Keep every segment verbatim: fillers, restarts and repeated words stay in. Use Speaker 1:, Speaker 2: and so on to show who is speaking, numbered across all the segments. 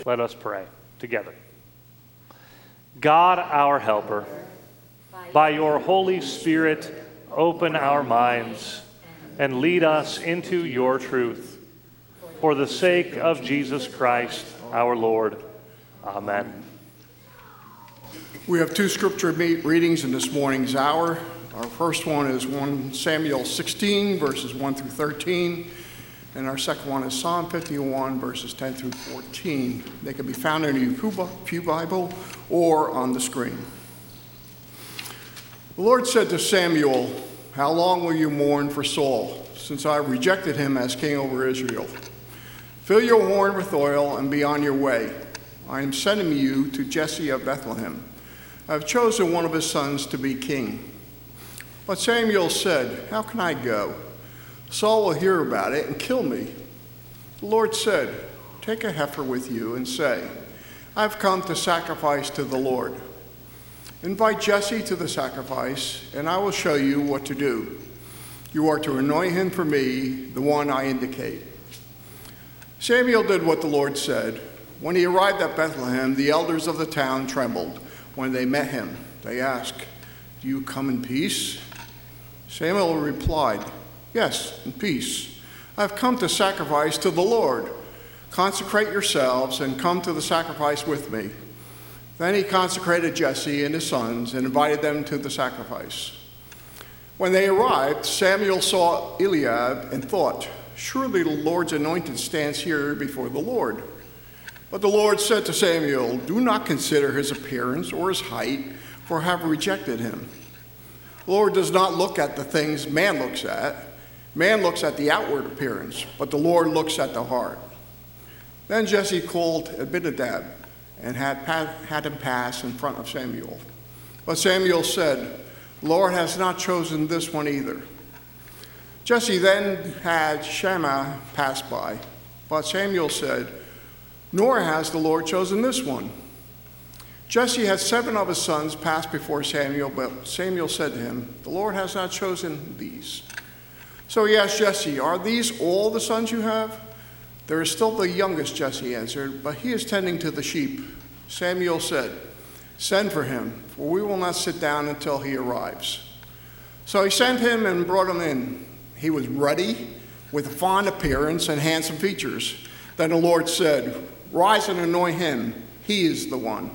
Speaker 1: Let us pray together. God, our helper, by your Holy Spirit, open our minds and lead us into your truth. For the sake of Jesus Christ, our Lord. Amen.
Speaker 2: We have two scripture readings in this morning's hour. Our first one is First Samuel sixteen, verses one through thirteen. And our second one is Psalm fifty-one, verses ten through fourteen. They can be found in your Pew Bible or on the screen. The Lord said to Samuel, "How long will you mourn for Saul, since I rejected him as king over Israel? Fill your horn with oil and be on your way. I am sending you to Jesse of Bethlehem. I have chosen one of his sons to be king." But Samuel said, "How can I go? Saul will hear about it and kill me." The Lord said, "Take a heifer with you and say, 'I've come to sacrifice to the Lord.' Invite Jesse to the sacrifice, and I will show you what to do. You are to anoint him for me, the one I indicate." Samuel did what the Lord said. When he arrived at Bethlehem, the elders of the town trembled when they met him. They asked, "Do you come in peace?" Samuel replied, "Yes, in peace. I have come to sacrifice to the Lord. Consecrate yourselves and come to the sacrifice with me." Then he consecrated Jesse and his sons and invited them to the sacrifice. When they arrived, Samuel saw Eliab and thought, "Surely the Lord's anointed stands here before the Lord." But the Lord said to Samuel, "Do not consider his appearance or his height, for I have rejected him. The Lord does not look at the things man looks at. Man looks at the outward appearance, but the Lord looks at the heart." Then Jesse called Abinadab and had, had him pass in front of Samuel. But Samuel said, "The Lord has not chosen this one either." Jesse then had Shammah pass by, but Samuel said, "Nor has the Lord chosen this one." Jesse had seven of his sons pass before Samuel, but Samuel said to him, "The Lord has not chosen these." So he asked Jesse, "Are these all the sons you have?" "There is still the youngest," Jesse answered, "but he is tending to the sheep." Samuel said, "Send for him, for we will not sit down until he arrives." So he sent him and brought him in. He was ruddy, with a fine appearance and handsome features. Then the Lord said, "Rise and anoint him. He is the one."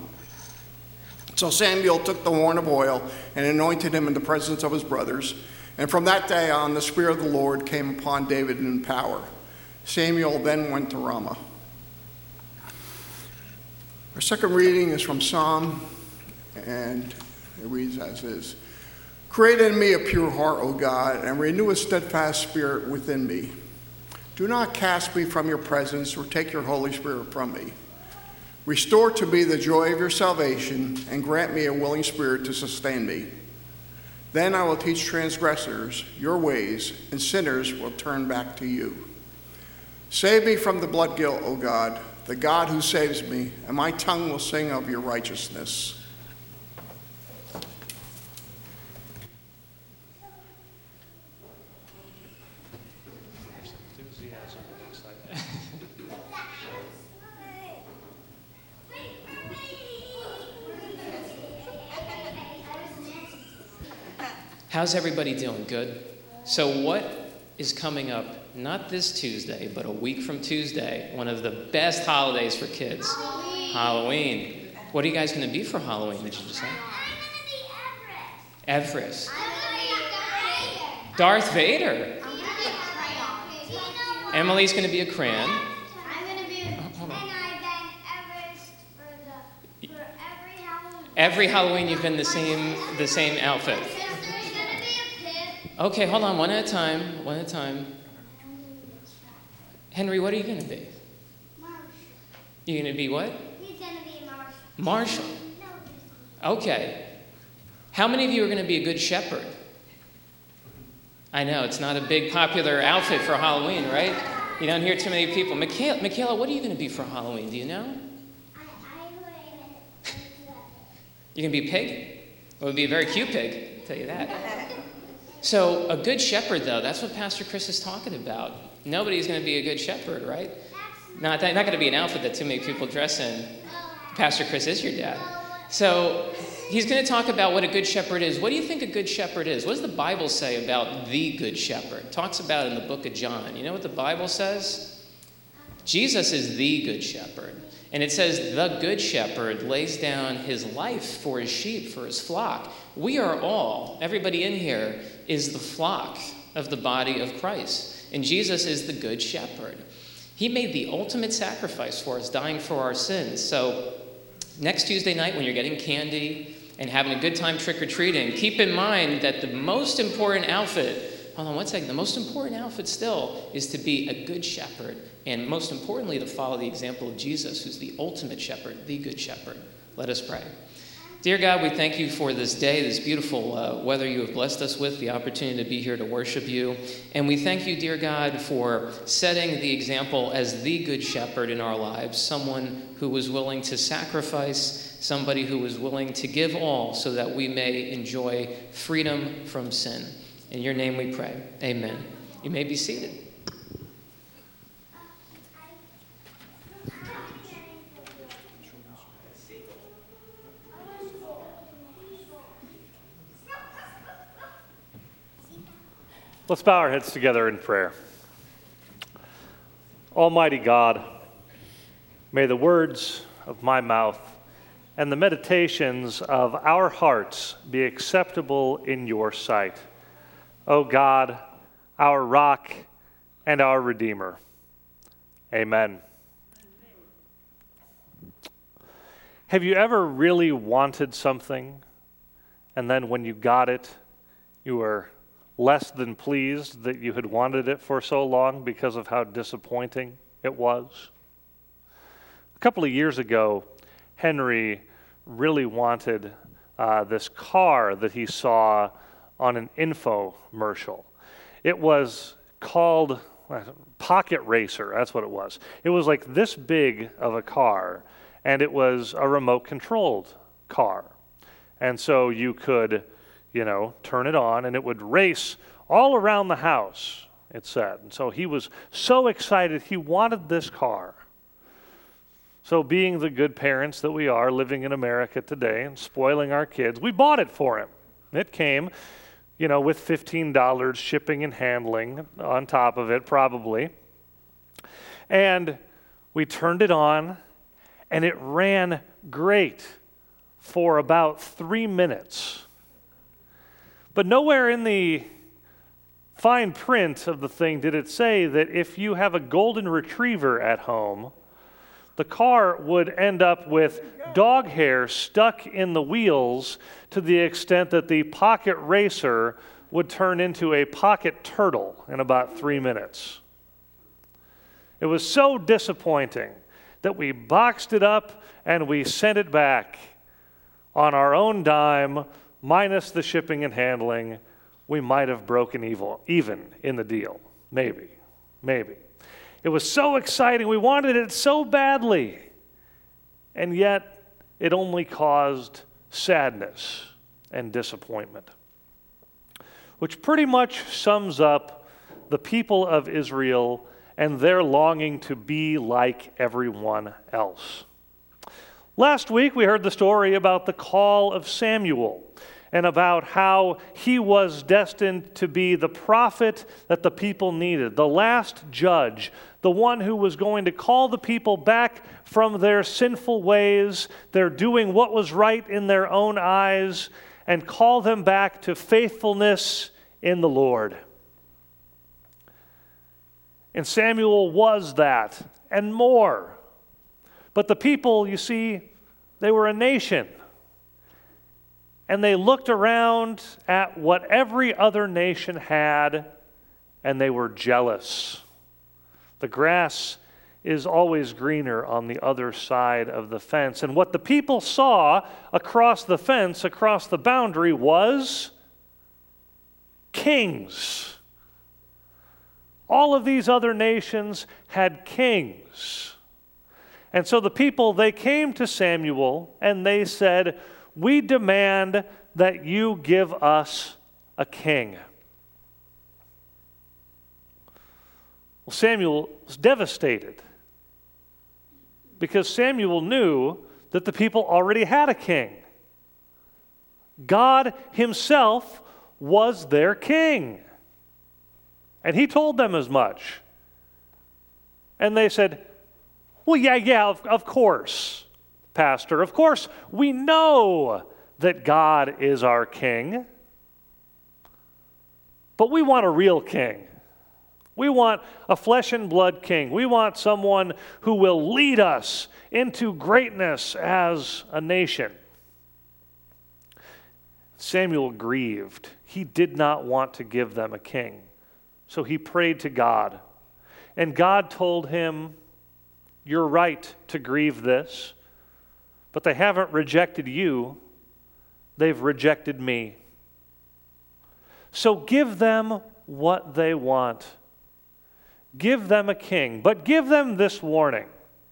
Speaker 2: So Samuel took the horn of oil and anointed him in the presence of his brothers. And from that day on, the Spirit of the Lord came upon David in power. Samuel then went to Ramah. Our second reading is from Psalm, and it reads as is. "Create in me a pure heart, O God, and renew a steadfast spirit within me. Do not cast me from your presence or take your Holy Spirit from me. Restore to me the joy of your salvation and grant me a willing spirit to sustain me. Then I will teach transgressors your ways, and sinners will turn back to you. Save me from the blood guilt, O God, the God who saves me, and my tongue will sing of your righteousness."
Speaker 3: How's everybody doing? Good? So what is coming up, not this Tuesday, but a week from Tuesday, one of the best holidays for kids? Halloween. Halloween. What are you guys going to be for Halloween, did you just say?
Speaker 4: I'm going to be
Speaker 3: Everest.
Speaker 4: Everest. I'm going to be
Speaker 3: Darth Vader.
Speaker 4: I'm going to be a crayon.
Speaker 3: Emily's going to be a crayon.
Speaker 4: I'm going to be a...
Speaker 3: Oh, hold on.
Speaker 4: And I've been Everest for, the, for every Halloween.
Speaker 3: Every Halloween you've been the same, the same outfit. Okay, hold on, one at a time, one at a time. Henry, what are you going to be?
Speaker 4: Marshall.
Speaker 3: You're going to be what?
Speaker 4: He's going to be Marshall.
Speaker 3: Marshall.
Speaker 4: No.
Speaker 3: Okay. How many of you are going to be a good shepherd? I know, it's not a big popular outfit for Halloween, right? You don't hear too many people. Michaela, Michaela, what are you going to be for Halloween? Do you know?
Speaker 4: I, I'm going to
Speaker 3: You're going to be a pig? Well, it would be a very cute pig, I'll tell you that. So a good shepherd, though, that's what Pastor Chris is talking about. Nobody's going to be a good shepherd, right?
Speaker 4: That's
Speaker 3: Not, that, not going to be an outfit that too many people dress in. Pastor Chris is your dad. So he's going to talk about what a good shepherd is. What do you think a good shepherd is? What does the Bible say about the good shepherd? It talks about it in the book of John. You know what the Bible says? Jesus is the good shepherd. And it says the good shepherd lays down his life for his sheep, for his flock. We are all, everybody in here, is the flock of the body of Christ. And Jesus is the good shepherd. He made the ultimate sacrifice for us, dying for our sins. So next Tuesday night when you're getting candy and having a good time trick-or-treating, keep in mind that the most important outfit, hold on one second, the most important outfit still is to be a good shepherd. And most importantly, to follow the example of Jesus, who's the ultimate shepherd, the good shepherd. Let us pray. Dear God, we thank you for this day, this beautiful uh, weather you have blessed us with, the opportunity to be here to worship you. And we thank you, dear God, for setting the example as the good shepherd in our lives, someone who was willing to sacrifice, somebody who was willing to give all so that we may enjoy freedom from sin. In your name we pray. Amen. You may be seated.
Speaker 1: Let's bow our heads together in prayer. Almighty God, may the words of my mouth and the meditations of our hearts be acceptable in your sight. O God, our rock and our Redeemer. Amen. Have you ever really wanted something, and then when you got it, you were less than pleased that you had wanted it for so long because of how disappointing it was? A couple of years ago, Henry really wanted uh, this car that he saw on an infomercial. It was called uh, Pocket Racer, that's what it was. It was like this big of a car, and it was a remote-controlled car. And so you could you know, turn it on, and it would race all around the house, it said. And so he was so excited, he wanted this car. So being the good parents that we are, living in America today and spoiling our kids, we bought it for him. It came, you know, with fifteen dollars shipping and handling on top of it, probably. And we turned it on, and it ran great for about three minutes. But nowhere in the fine print of the thing did it say that if you have a golden retriever at home, the car would end up with dog hair stuck in the wheels to the extent that the pocket racer would turn into a pocket turtle in about three minutes. It was so disappointing that we boxed it up and we sent it back on our own dime. Minus the shipping and handling, we might have broken evil, even in the deal. Maybe, maybe. It was so exciting. We wanted it so badly. And yet, it only caused sadness and disappointment. Which pretty much sums up the people of Israel and their longing to be like everyone else. Last week, we heard the story about the call of Samuel, and about how he was destined to be the prophet that the people needed, the last judge, the one who was going to call the people back from their sinful ways, their doing what was right in their own eyes, and call them back to faithfulness in the Lord. And Samuel was that, and more. But the people, you see, they were a nation. And they looked around at what every other nation had, and they were jealous. The grass is always greener on the other side of the fence. And what the people saw across the fence, across the boundary, was kings. All of these other nations had kings. And so the people, they came to Samuel, and they said, "We demand that you give us a king." Well, Samuel was devastated because Samuel knew that the people already had a king. God himself was their king. And he told them as much. And they said, well, yeah, yeah, of, of course, Pastor. Of course, we know that God is our king. But we want a real king. We want a flesh and blood king. We want someone who will lead us into greatness as a nation. Samuel grieved. He did not want to give them a king. So he prayed to God. And God told him, you're right to grieve this, but they haven't rejected you. They've rejected me. So give them what they want. Give them a king, but give them this warning.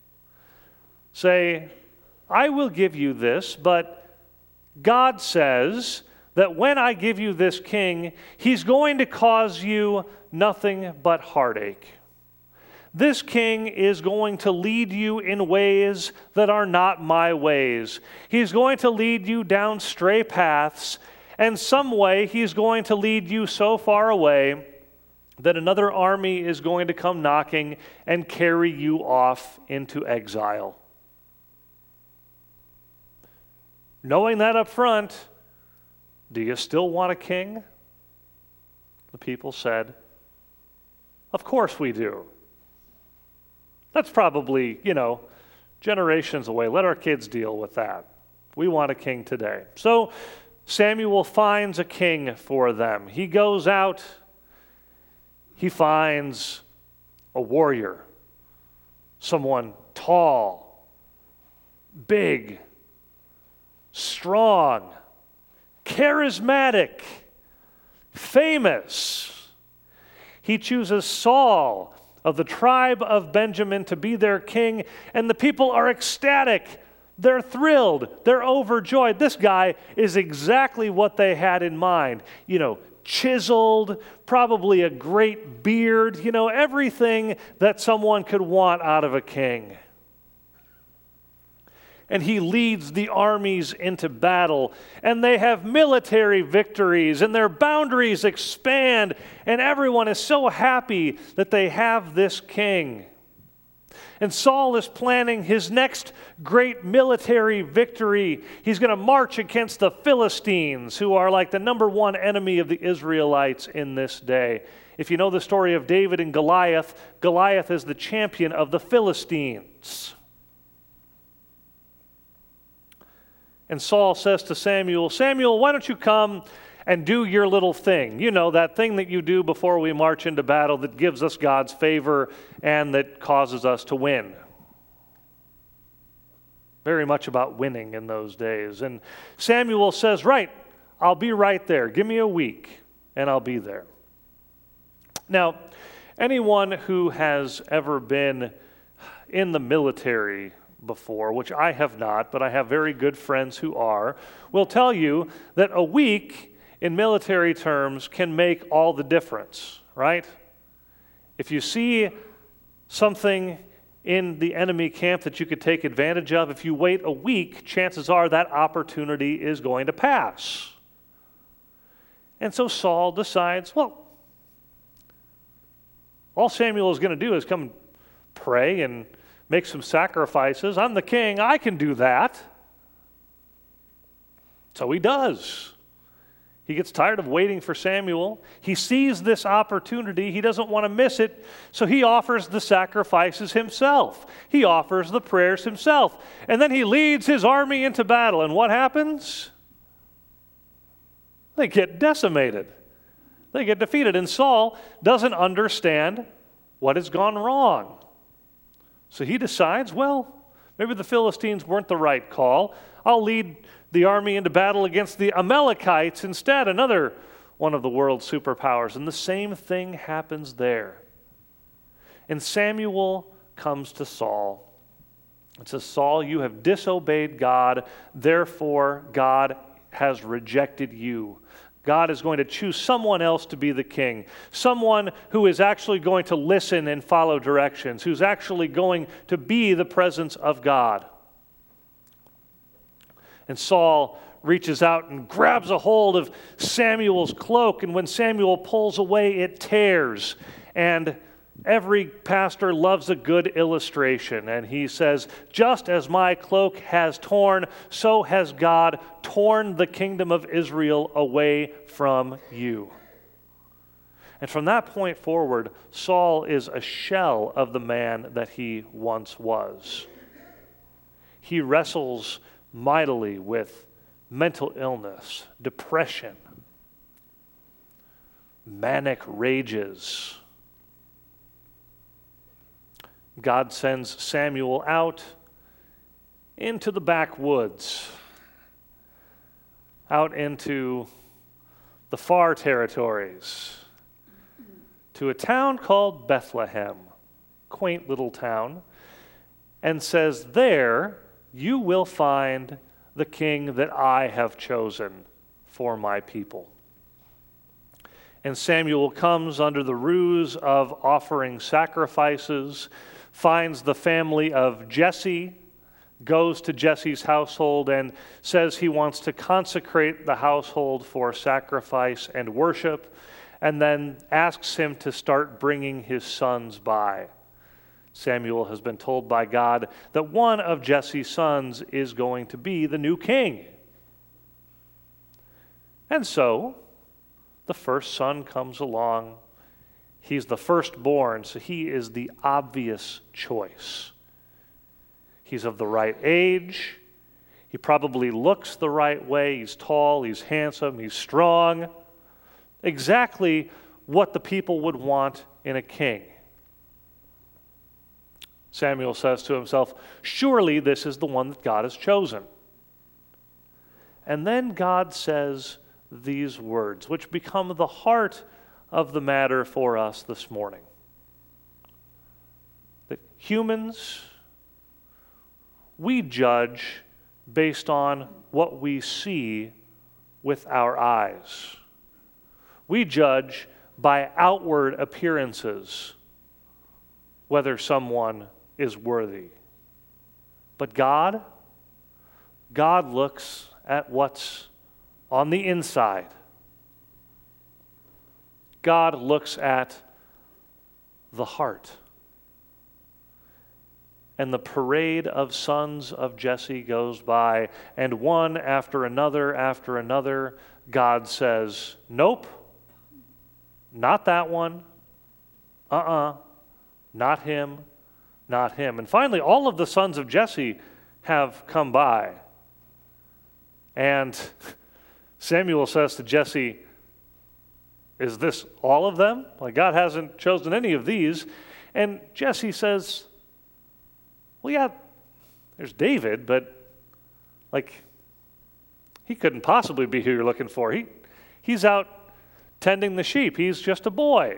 Speaker 1: Say, I will give you this, but God says that when I give you this king, he's going to cause you nothing but heartache. This king is going to lead you in ways that are not my ways. He's going to lead you down stray paths, and some way he's going to lead you so far away that another army is going to come knocking and carry you off into exile. Knowing that up front, do you still want a king? The people said, of course we do. That's probably, you know, generations away. Let our kids deal with that. We want a king today. So Samuel finds a king for them. He goes out. He finds a warrior, someone tall, big, strong, charismatic, famous. He chooses Saul of the tribe of Benjamin to be their king, and the people are ecstatic. They're thrilled. They're overjoyed. This guy is exactly what they had in mind. You know, chiseled, probably a great beard, you know, everything that someone could want out of a king. And he leads the armies into battle, and they have military victories, and their boundaries expand, and everyone is so happy that they have this king. And Saul is planning his next great military victory. He's going to march against the Philistines, who are like the number one enemy of the Israelites in this day. If you know the story of David and Goliath, Goliath is the champion of the Philistines. And Saul says to Samuel, Samuel, why don't you come and do your little thing? You know, that thing that you do before we march into battle that gives us God's favor and that causes us to win. Very much about winning in those days. And Samuel says, right, I'll be right there. Give me a week and I'll be there. Now, anyone who has ever been in the military before, which I have not, but I have very good friends who are, will tell you that a week in military terms can make all the difference, right? If you see something in the enemy camp that you could take advantage of, if you wait a week, chances are that opportunity is going to pass. And so Saul decides, well, all Samuel is going to do is come pray and make some sacrifices. I'm the king. I can do that. So he does. He gets tired of waiting for Samuel. He sees this opportunity. He doesn't want to miss it. So he offers the sacrifices himself. He offers the prayers himself. And then he leads his army into battle. And what happens? They get decimated. They get defeated. And Saul doesn't understand what has gone wrong. So he decides, well, maybe the Philistines weren't the right call. I'll lead the army into battle against the Amalekites instead, another one of the world's superpowers. And the same thing happens there. And Samuel comes to Saul and says, Saul, you have disobeyed God, therefore God has rejected you. God is going to choose someone else to be the king, someone who is actually going to listen and follow directions, who's actually going to be the presence of God. And Saul reaches out and grabs a hold of Samuel's cloak, and when Samuel pulls away, it tears. And every pastor loves a good illustration, and he says, just as my cloak has torn, so has God torn the kingdom of Israel away from you. And from that point forward, Saul is a shell of the man that he once was. He wrestles mightily with mental illness, depression, manic rages. God sends Samuel out into the backwoods, out into the far territories, to a town called Bethlehem, quaint little town, and says, there you will find the king that I have chosen for my people. And Samuel comes under the ruse of offering sacrifices, finds the family of Jesse, goes to Jesse's household and says he wants to consecrate the household for sacrifice and worship, and then asks him to start bringing his sons by. Samuel has been told by God that one of Jesse's sons is going to be the new king. And so, the first son comes along. He's the firstborn, so he is the obvious choice. He's of the right age. He probably looks the right way. He's tall, he's handsome, he's strong. Exactly what the people would want in a king. Samuel says to himself, surely this is the one that God has chosen. And then God says these words, which become the heart of the matter for us this morning. That humans, we judge based on what we see with our eyes. We judge by outward appearances whether someone is worthy. But God, God looks at what's on the inside. God looks at the heart. And the parade of sons of Jesse goes by, and one after another after another, God says, nope, not that one, uh-uh, not him, not him. And finally, all of the sons of Jesse have come by. And Samuel says to Jesse, is this all of them? Like, God hasn't chosen any of these. And Jesse says, well, yeah, there's David, but, like, he couldn't possibly be who you're looking for. He, he's out tending the sheep. He's just a boy.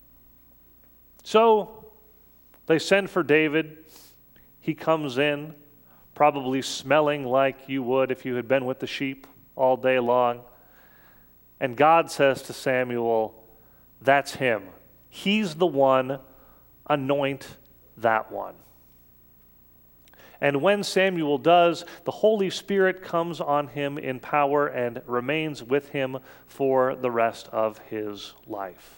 Speaker 1: So they send for David. He comes in, probably smelling like you would if you had been with the sheep all day long. And God says to Samuel, that's him. He's the one. Anoint that one. And when Samuel does, the Holy Spirit comes on him in power and remains with him for the rest of his life.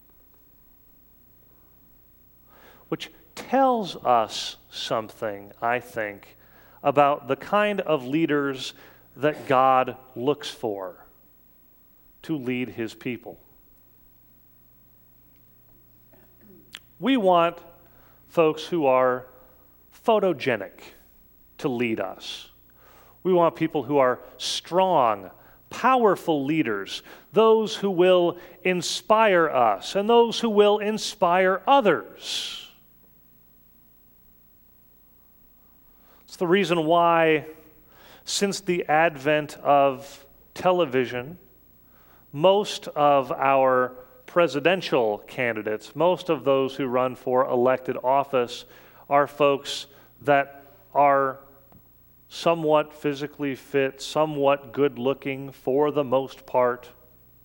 Speaker 1: Which tells us something, I think, about the kind of leaders that God looks for to lead his people. We want folks who are photogenic to lead us. We want people who are strong, powerful leaders, those who will inspire us and those who will inspire others. It's the reason why, since the advent of television, most of our presidential candidates, most of those who run for elected office, are folks that are somewhat physically fit, somewhat good-looking for the most part.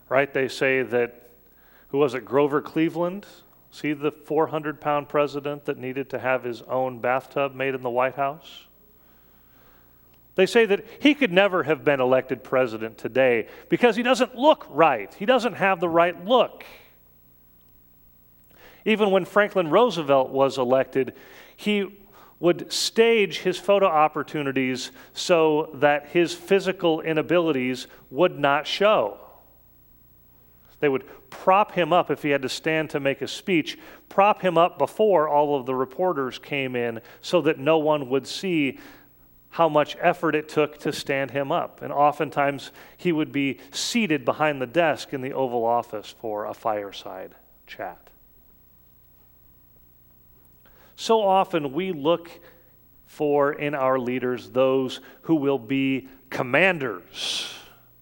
Speaker 1: right? They say that, who was it, Grover Cleveland? See the four hundred pound president that needed to have his own bathtub made in the White House? They say that he could never have been elected president today because he doesn't look right. He doesn't have the right look. Even when Franklin Roosevelt was elected, he would stage his photo opportunities so that his physical inabilities would not show. They would prop him up if he had to stand to make a speech, prop him up before all of the reporters came in so that no one would see how much effort it took to stand him up. And oftentimes he would be seated behind the desk in the Oval Office for a fireside chat. So often we look for in our leaders those who will be commanders.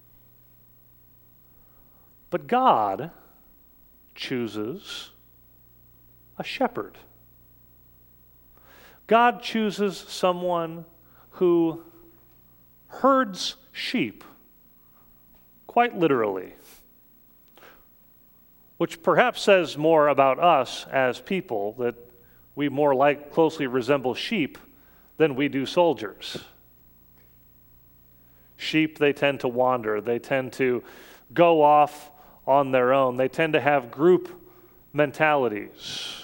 Speaker 1: But God chooses a shepherd. God chooses someone who herds sheep, quite literally, which perhaps says more about us as people, that we more like closely resemble sheep than we do soldiers. Sheep, they tend to wander. They tend to go off on their own. They tend to have group mentalities.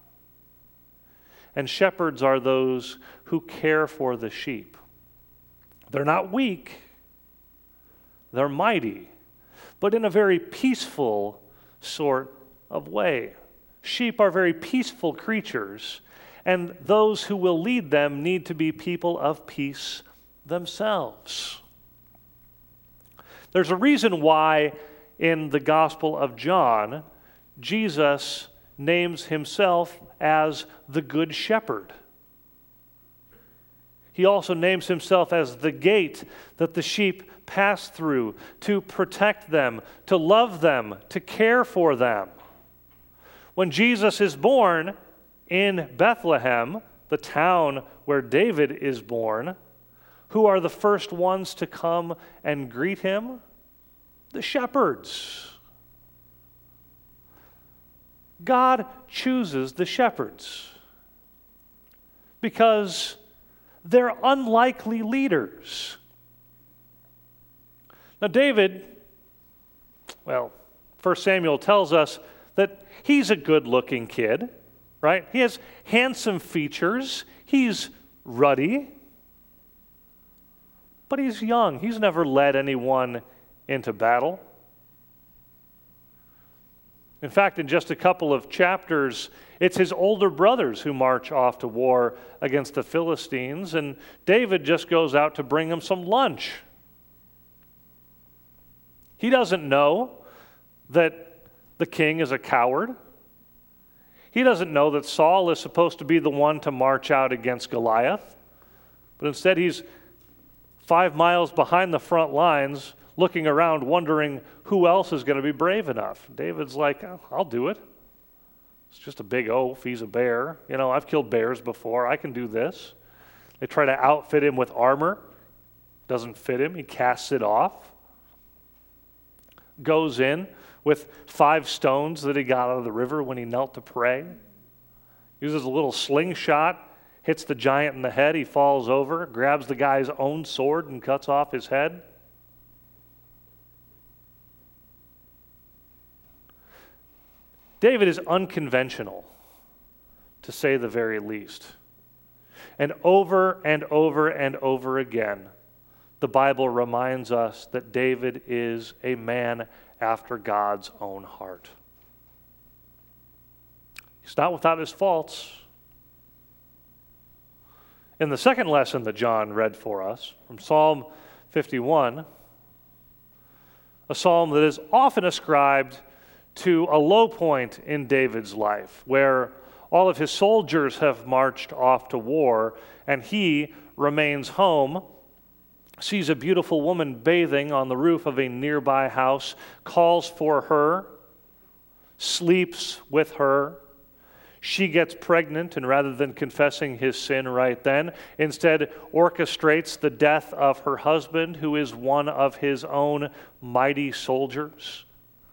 Speaker 1: And shepherds are those who care for the sheep. They're not weak. They're mighty, but in a very peaceful sort of way. Sheep are very peaceful creatures, and those who will lead them need to be people of peace themselves. There's a reason why in the Gospel of John, Jesus names himself as the Good Shepherd. He also names himself as the gate that the sheep pass through to protect them, to love them, to care for them. When Jesus is born in Bethlehem, the town where David is born, who are the first ones to come and greet him? The shepherds. God chooses the shepherds because they're unlikely leaders. Now, David, well, First Samuel tells us that he's a good-looking kid, right? He has handsome features. He's ruddy. But he's young. He's never led anyone into battle. In fact, in just a couple of chapters, it's his older brothers who march off to war against the Philistines, and David just goes out to bring them some lunch. He doesn't know that the king is a coward. He doesn't know that Saul is supposed to be the one to march out against Goliath, but instead he's five miles behind the front lines, looking around, wondering who else is going to be brave enough. David's like, oh, I'll do it. It's just a big oaf. He's a bear. You know, I've killed bears before. I can do this. They try to outfit him with armor. Doesn't fit him. He casts it off. Goes in with five stones that he got out of the river when he knelt to pray. Uses a little slingshot, hits the giant in the head. He falls over, grabs the guy's own sword and cuts off his head. David is unconventional, to say the very least. And over and over and over again, the Bible reminds us that David is a man after God's own heart. He's not without his faults. In the second lesson that John read for us, from Psalm fifty-one, a psalm that is often ascribed to a low point in David's life, where all of his soldiers have marched off to war, and he remains home, sees a beautiful woman bathing on the roof of a nearby house, calls for her, sleeps with her. She gets pregnant, and rather than confessing his sin right then, instead orchestrates the death of her husband, who is one of his own mighty soldiers.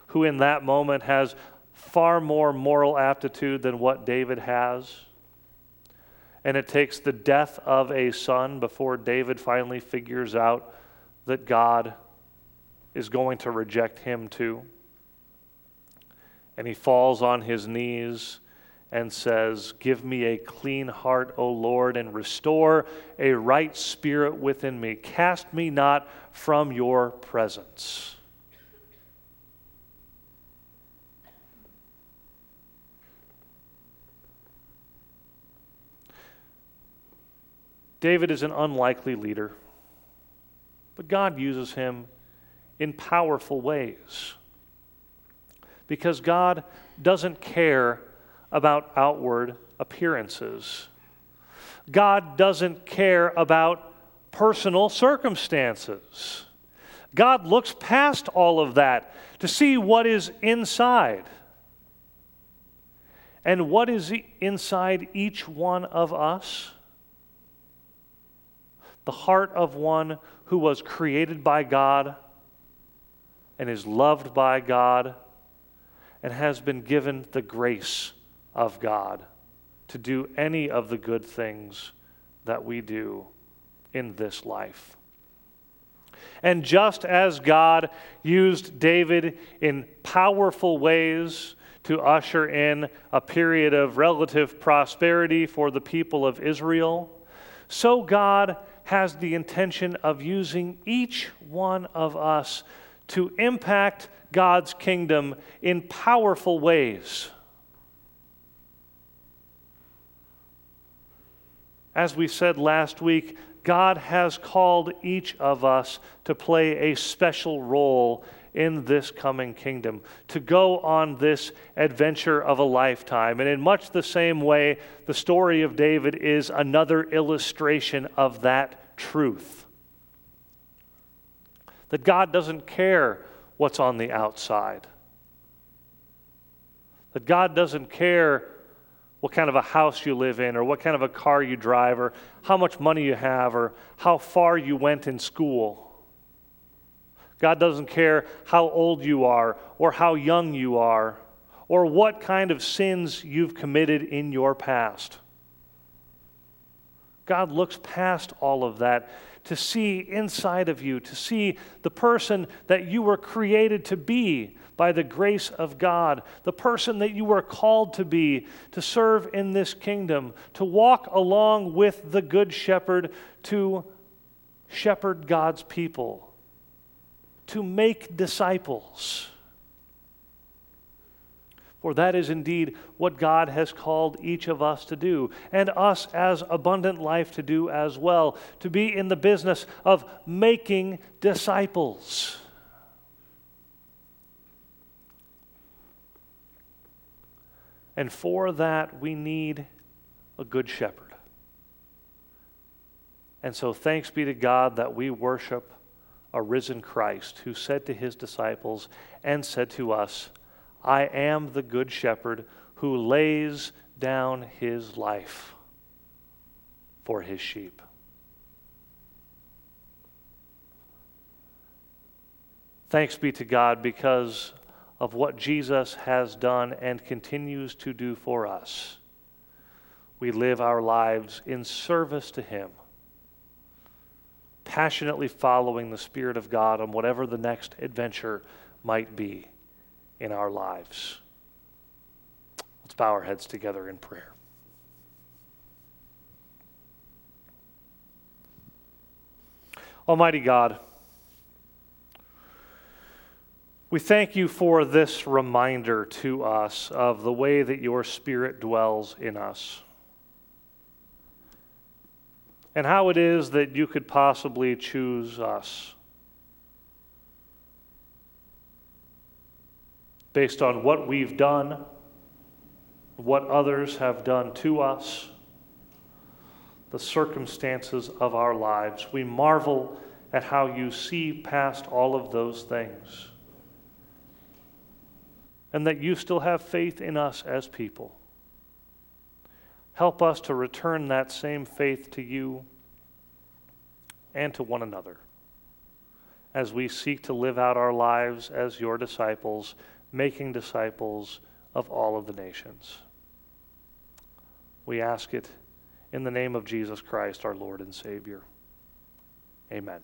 Speaker 1: who in that moment has far more moral aptitude than what David has. And it takes the death of a son before David finally figures out that God is going to reject him too. And he falls on his knees and says, "Give me a clean heart, O Lord, and restore a right spirit within me. Cast me not from your presence." David is an unlikely leader, but God uses him in powerful ways because God doesn't care about outward appearances. God doesn't care about personal circumstances. God looks past all of that to see what is inside. And what is inside each one of us? The heart of one who was created by God and is loved by God and has been given the grace of God to do any of the good things that we do in this life. And just as God used David in powerful ways to usher in a period of relative prosperity for the people of Israel, so God has the intention of using each one of us to impact God's kingdom in powerful ways. As we said last week, God has called each of us to play a special role in this coming kingdom, to go on this adventure of a lifetime. And in much the same way, the story of David is another illustration of that truth. That God doesn't care what's on the outside. That God doesn't care what kind of a house you live in, or what kind of a car you drive, or how much money you have, or how far you went in school. God doesn't care how old you are, or how young you are, or what kind of sins you've committed in your past. God looks past all of that to see inside of you, to see the person that you were created to be by the grace of God, the person that you were called to be, to serve in this kingdom, to walk along with the Good Shepherd, to shepherd God's people, to make disciples. For that is indeed what God has called each of us to do, and us as Abundant Life to do as well, to be in the business of making disciples. And for that, we need a good shepherd. And so thanks be to God that we worship a risen Christ who said to his disciples and said to us, "I am the good shepherd who lays down his life for his sheep." Thanks be to God because of what Jesus has done and continues to do for us. We live our lives in service to him, passionately following the Spirit of God on whatever the next adventure might be in our lives. Let's bow our heads together in prayer. Almighty God, we thank you for this reminder to us of the way that your Spirit dwells in us, and how it is that you could possibly choose us based on what we've done, what others have done to us, the circumstances of our lives. We marvel at how you see past all of those things, and that you still have faith in us as people. Help us to return that same faith to you and to one another as we seek to live out our lives as your disciples making disciples of all of the nations. We ask it in the name of Jesus Christ, our Lord and Savior. Amen.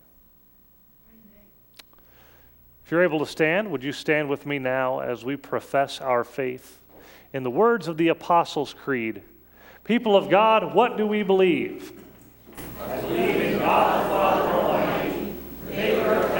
Speaker 1: If you're able to stand, would you stand with me now as we profess our faith in the words of the Apostles' Creed? People of God, what do we believe?
Speaker 5: I believe in God the Father Almighty, maker of